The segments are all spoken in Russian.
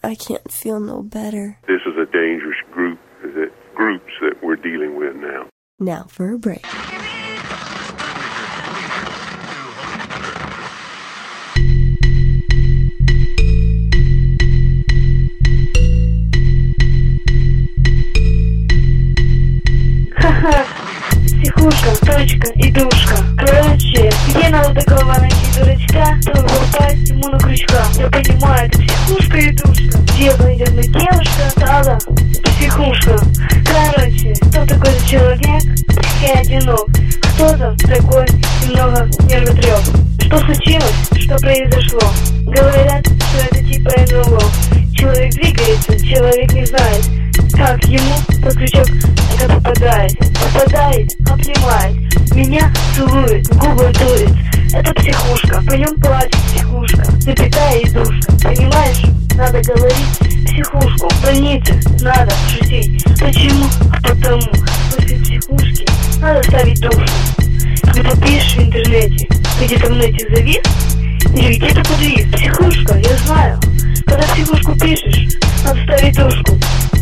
I can't feel no better. This is a dangerous groups that we're dealing with now. Now for a break. Психушка, точка и душка. Короче, где надо до голова найти дурачка, чтобы попасть ему на крючка. Я понимаю, это психушка и душка. Где пойдет на девушка, да, психушка. Короче, кто такой за человек? И одинок. Кто-то такой немного нервотреп. Что случилось? Что произошло? Говорят, что это типа НЛО. Человек двигается, человек не знает, как ему под крючок попадает. Попадает, обнимает, меня целует, в губы дурит. Это психушка, по нем плачет психушка, запятая и душка. Понимаешь, надо говорить психушку, в больнице надо шутить. Почему? А потому, после психушки надо ставить душу. Когда пишешь в интернете, ты где-то в нете завис или где-то подвис. Психушка, я знаю. Когда психушку пишешь, надо ставить душку.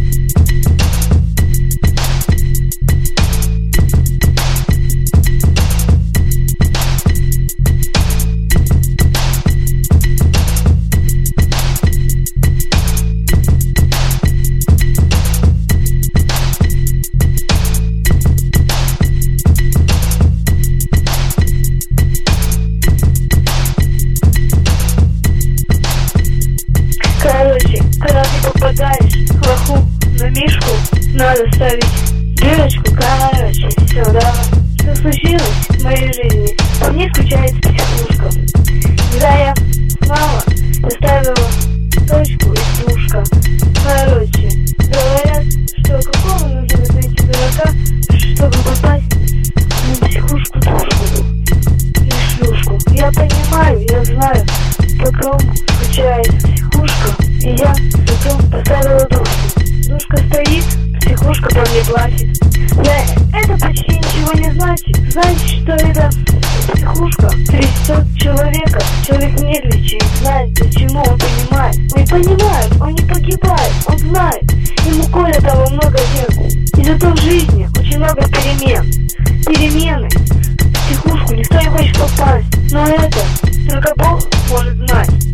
Короче, когда ты попадаешь в лоху на мишку, надо ставить дырочку. Короче, все, да. Что случилось в моей жизни? По мне скучает психушка. Когда я снова поставила точку и душка. Короче, говорят, что какого нужно найти дурака, чтобы попасть на психушку, душку и шлюшку. Я понимаю, я знаю, по кому скучает психушка, и я зато поставила душку. Душка стоит, психушка по мне плачет. Да, это почти ничего не значит. Значит, что это психушка трясет человека. Человек нервничает, знает, почему, он понимает. Он не понимает, он не погибает, он знает. Ему кое того много лет. И зато в жизни очень много перемен. Перемены. В психушку никто не хочет попасть. Но это только Бог может знать.